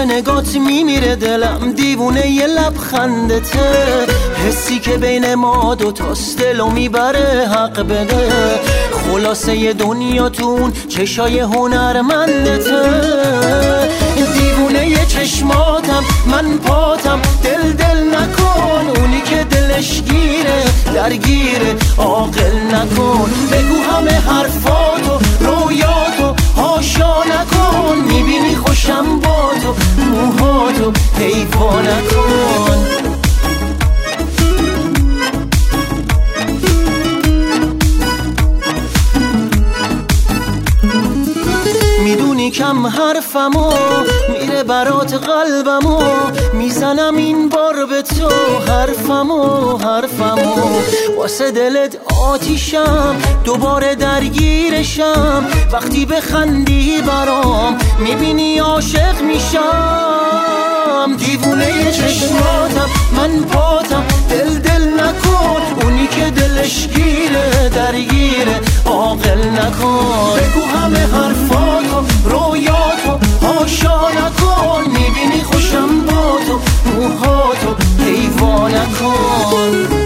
نگات میمیره دلم، دیوونه یه لبخندته، حسی که بین ما دوتاست دلو میبره حق بده، خلاصه دنیاتون چشای هنرمندته، دیوونه یه چشماتم من پاتم، دل نکن، اونی که دلش گیره درگیره عاقل نکن، بگو همه حرفاتو رویاتو هاشا نکن، میبینی خوشم با تو موهاتو پیدا نکن. میدونی کم حرفمو میره برات قلبمو، میزنم این بار به تو حرفمو واسه دلت آتیشم، دوباره درگیرشم، وقتی بخندی برام میبینی عاشق میشم، دیوونه چشماتم من پاتم، دل نکن، اونی که دلش گیره درگیره عاقل نکن، بگو همه حرفاتو رویاتو هاشا نکن، میبینی خوشم با تو موهاتو پیدا نکن.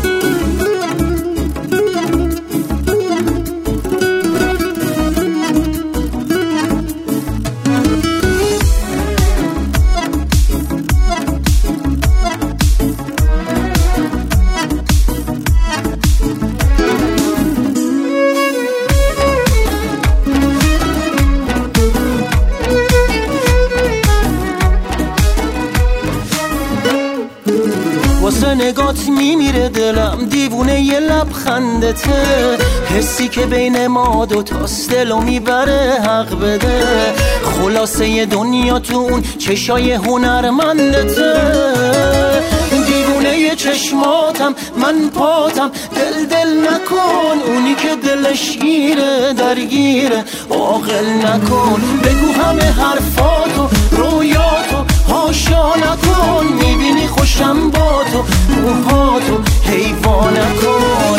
واسه نگات میمیره دلم، دیوونه یه لبخندته، حسی که بین ما دوتاست دلو میبره حق بده، خلاصه دنیاتون چشای هنرمندته، دیوونه یه چشماتم من پاتم، دل نکن، اونی که دلش گیره درگیره عاقل نکن، بگو همه حرفاتو رویاتو هاشا نکن، میبینی خوشم با تو موهاتو حیوا نکن.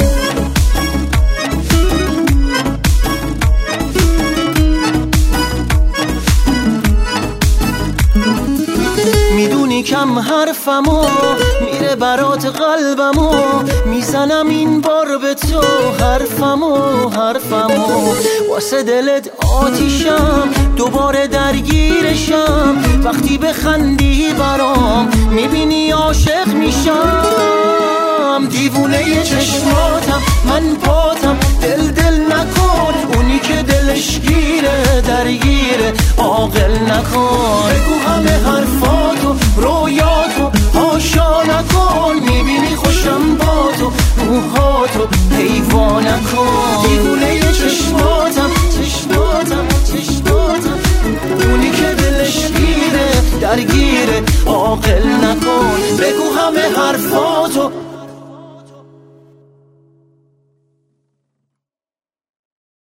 میدونی کم حرفمو میره برات قلبمو، میزنم این بار به تو حرفمو واسه دلت آتیشم، دوباره درگیرشم، وقتی بخندی برام میبینی عاشق میشم، دیوونه یه چشماتم من پاتم، دل نکن، اونی که دلش گیره درگیره عاقل نکن، بگو همه حرفاتو رویاتو هاشا نکن، میبینی خوشم با تو موهاتو پیدا نکن، دیوونه یه چشماتم اونی که دلش گیره درگیره عاقل نکن، بگو همه حرفاتو